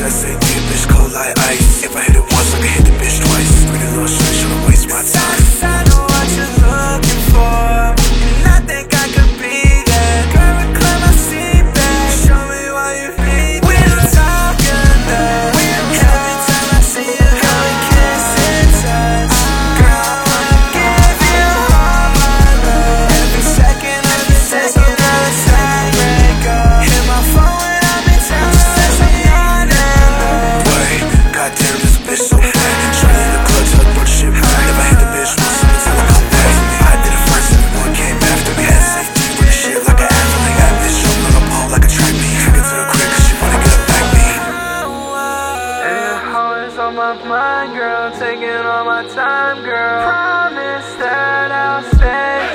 SAT, bitch cold like ice. If I hit it once, I can hit the bitch twice. Pretty little shit, shouldn't waste my time. I know what you're looking for, and I think I could be there. Girl, recline my seat back, show me why you need that. We don't talk enough. Every time I see you, girl, we kiss and touch. Girl, I wanna give you all my love. Every second of the second of the tiebreaker. Hit my phone when I'm in town, says I'm not in love. Wait, goddamn, this bitch so fat. Shorty in the club till I throw the shit back. If I hit the bitch once, I'ma tell her come back. I did it first, everyone came after me. Had safety, running shit like an athlete. That bitch jumping on the pole like a track meet. Get to the crib 'cause she wanna get a back beat. And your heart is on my mind, girl. Taking all my time, girl. Promise that I'll stay.